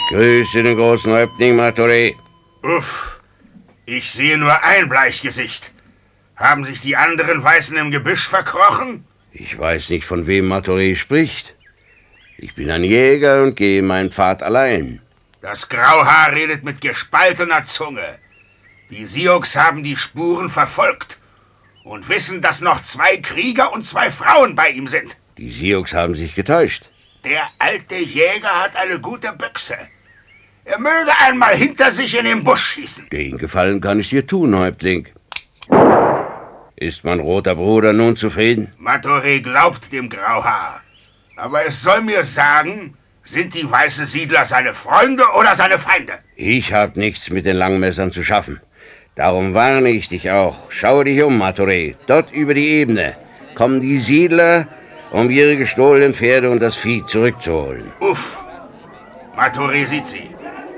grüße den großen Häuptling Martoré. Uff, ich sehe nur ein Bleichgesicht. Haben sich die anderen Weißen im Gebüsch verkrochen? Ich weiß nicht, von wem Martoré spricht. Ich bin ein Jäger und gehe meinen Pfad allein. Das Grauhaar redet mit gespaltener Zunge. Die Sioux haben die Spuren verfolgt und wissen, dass noch 2 Krieger und 2 Frauen bei ihm sind. Die Sioux haben sich getäuscht. Der alte Jäger hat eine gute Büchse. Er möge einmal hinter sich in den Busch schießen. Den Gefallen kann ich dir tun, Häuptling. Ist mein roter Bruder nun zufrieden? Martoré glaubt dem Grauhaar. Aber es soll mir sagen, sind die weißen Siedler seine Freunde oder seine Feinde? Ich hab nichts mit den Langmessern zu schaffen. Darum warne ich dich auch. Schau dich um, Martoré. Dort über die Ebene kommen die Siedler, um ihre gestohlenen Pferde und das Vieh zurückzuholen. Uff, Martoré sieht sie.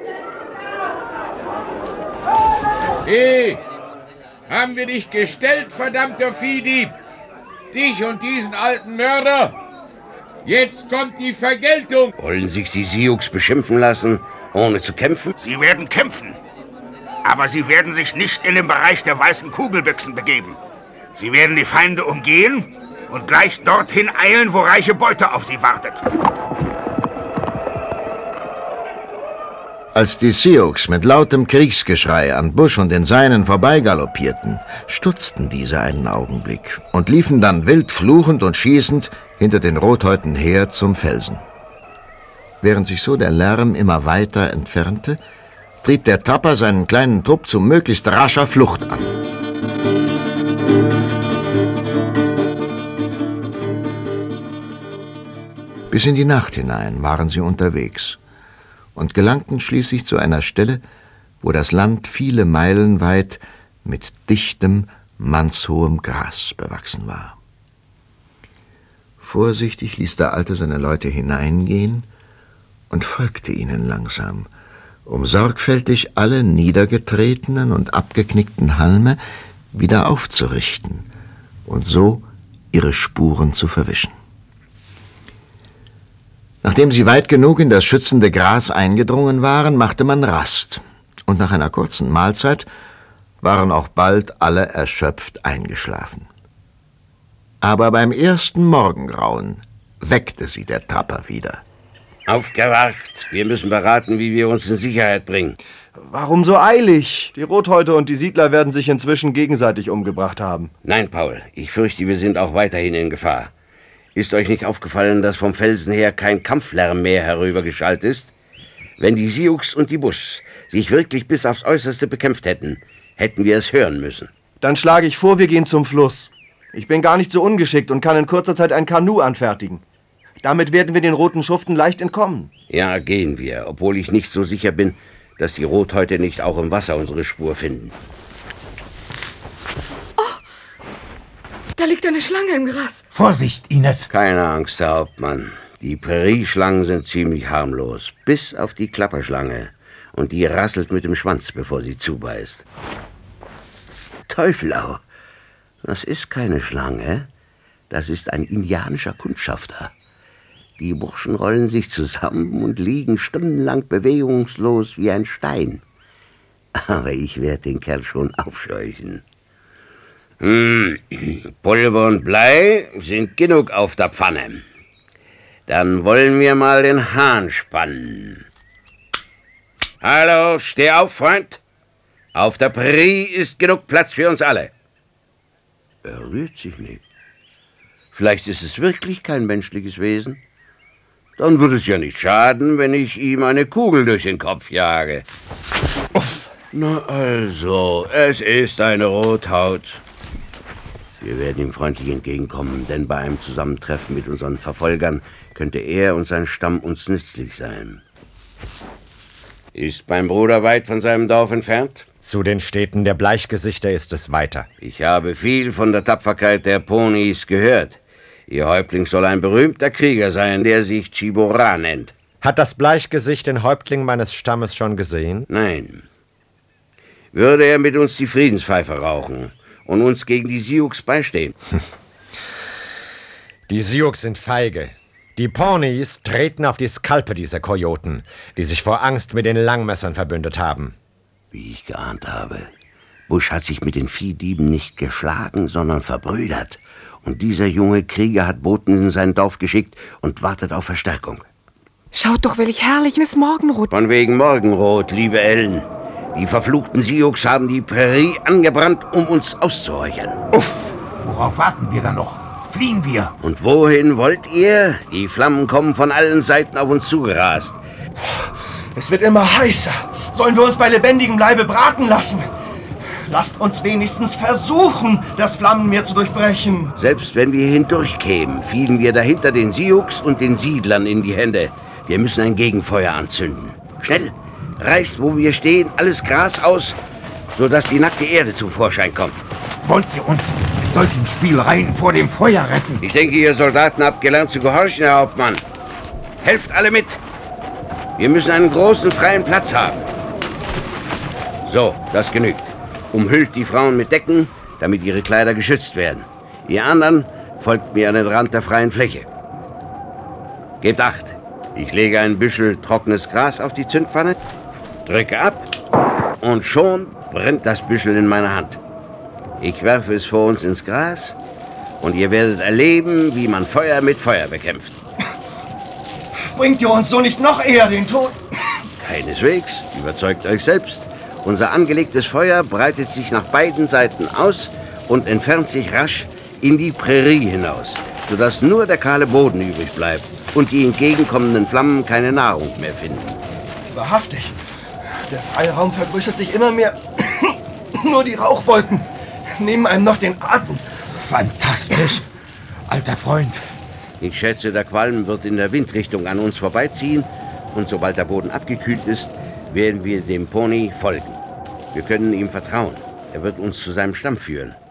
Hey, haben wir dich gestellt, verdammter Viehdieb? Dich und diesen alten Mörder? Jetzt kommt die Vergeltung. Wollen sich die Sioux beschimpfen lassen, ohne zu kämpfen? Sie werden kämpfen. Aber sie werden sich nicht in den Bereich der weißen Kugelbüchsen begeben. Sie werden die Feinde umgehen und gleich dorthin eilen, wo reiche Beute auf sie wartet. Als die Sioux mit lautem Kriegsgeschrei an Bush und den Seinen vorbeigaloppierten, stutzten diese einen Augenblick und liefen dann wild fluchend und schießend hinter den Rothäuten her zum Felsen. Während sich so der Lärm immer weiter entfernte, trieb der Tapper seinen kleinen Trupp zu möglichst rascher Flucht an. Bis in die Nacht hinein waren sie unterwegs und gelangten schließlich zu einer Stelle, wo das Land viele Meilen weit mit dichtem, mannshohem Gras bewachsen war. Vorsichtig ließ der Alte seine Leute hineingehen und folgte ihnen langsam, um sorgfältig alle niedergetretenen und abgeknickten Halme wieder aufzurichten und so ihre Spuren zu verwischen. Nachdem sie weit genug in das schützende Gras eingedrungen waren, machte man Rast, und nach einer kurzen Mahlzeit waren auch bald alle erschöpft eingeschlafen. Aber beim ersten Morgengrauen weckte sie der Tapper wieder. Aufgewacht! Wir müssen beraten, wie wir uns in Sicherheit bringen. Warum so eilig? Die Rothäute und die Siedler werden sich inzwischen gegenseitig umgebracht haben. Nein, Paul, ich fürchte, wir sind auch weiterhin in Gefahr. Ist euch nicht aufgefallen, dass vom Felsen her kein Kampflärm mehr herübergeschallt ist? Wenn die Sioux und die Bush sich wirklich bis aufs Äußerste bekämpft hätten, hätten wir es hören müssen. Dann schlage ich vor, wir gehen zum Fluss. Ich bin gar nicht so ungeschickt und kann in kurzer Zeit ein Kanu anfertigen. Damit werden wir den roten Schuften leicht entkommen. Ja, gehen wir, obwohl ich nicht so sicher bin, dass die Rothäute nicht auch im Wasser unsere Spur finden. Da liegt eine Schlange im Gras. Vorsicht, Ines. Keine Angst, Herr Hauptmann. Die Prärieschlangen sind ziemlich harmlos, bis auf die Klapperschlange. Und die rasselt mit dem Schwanz, bevor sie zubeißt. Teufelau, das ist keine Schlange. Das ist ein indianischer Kundschafter. Die Burschen rollen sich zusammen und liegen stundenlang bewegungslos wie ein Stein. Aber ich werde den Kerl schon aufscheuchen. Pulver und Blei sind genug auf der Pfanne. Dann wollen wir mal den Hahn spannen. Hallo, steh auf, Freund. Auf der Prärie ist genug Platz für uns alle. Er rührt sich nicht. Vielleicht ist es wirklich kein menschliches Wesen. Dann würde es ja nicht schaden, wenn ich ihm eine Kugel durch den Kopf jage. Uff. Na also, es ist eine Rothaut. Wir werden ihm freundlich entgegenkommen, denn bei einem Zusammentreffen mit unseren Verfolgern könnte er und sein Stamm uns nützlich sein. Ist mein Bruder weit von seinem Dorf entfernt? Zu den Städten der Bleichgesichter ist es weiter. Ich habe viel von der Tapferkeit der Ponys gehört. Ihr Häuptling soll ein berühmter Krieger sein, der sich Chibora nennt. Hat das Bleichgesicht den Häuptling meines Stammes schon gesehen? Nein. Würde er mit uns die Friedenspfeife rauchen und uns gegen die Sioux beistehen? Die Sioux sind feige. Die Pawnees treten auf die Skalpe dieser Kojoten, die sich vor Angst mit den Langmessern verbündet haben. Wie ich geahnt habe. Bush hat sich mit den Viehdieben nicht geschlagen, sondern verbrüdert. Und dieser junge Krieger hat Boten in sein Dorf geschickt und wartet auf Verstärkung. Schaut doch, welch herrlich ist Morgenrot. Von wegen Morgenrot, liebe Ellen. Die verfluchten Sioux haben die Prärie angebrannt, um uns auszuhorchen. Uff, worauf warten wir dann noch? Fliehen wir. Und wohin wollt ihr? Die Flammen kommen von allen Seiten auf uns zugerast. Es wird immer heißer. Sollen wir uns bei lebendigem Leibe braten lassen? Lasst uns wenigstens versuchen, das Flammenmeer zu durchbrechen. Selbst wenn wir hindurchkämen, fielen wir dahinter den Sioux und den Siedlern in die Hände. Wir müssen ein Gegenfeuer anzünden. Schnell, reißt, wo wir stehen, alles Gras aus, sodass die nackte Erde zum Vorschein kommt. Wollt ihr uns mit solchen Spielereien vor dem Feuer retten? Ich denke, ihr Soldaten habt gelernt zu gehorchen, Herr Hauptmann. Helft alle mit. Wir müssen einen großen freien Platz haben. So, das genügt. Umhüllt die Frauen mit Decken, damit ihre Kleider geschützt werden. Ihr anderen folgt mir an den Rand der freien Fläche. Gebt Acht. Ich lege ein Büschel trockenes Gras auf die Zündpfanne, drücke ab und schon brennt das Büschel in meiner Hand. Ich werfe es vor uns ins Gras und ihr werdet erleben, wie man Feuer mit Feuer bekämpft. Bringt ihr uns so nicht noch eher den Tod? Keineswegs. Überzeugt euch selbst. Unser angelegtes Feuer breitet sich nach beiden Seiten aus und entfernt sich rasch in die Prärie hinaus, sodass nur der kahle Boden übrig bleibt und die entgegenkommenden Flammen keine Nahrung mehr finden. Wahrhaftig. Der Freiraum vergrößert sich immer mehr. Nur die Rauchwolken nehmen einem noch den Atem. Fantastisch, alter Freund. Ich schätze, der Qualm wird in der Windrichtung an uns vorbeiziehen und sobald der Boden abgekühlt ist, werden wir dem Pony folgen. Wir können ihm vertrauen. Er wird uns zu seinem Stamm führen.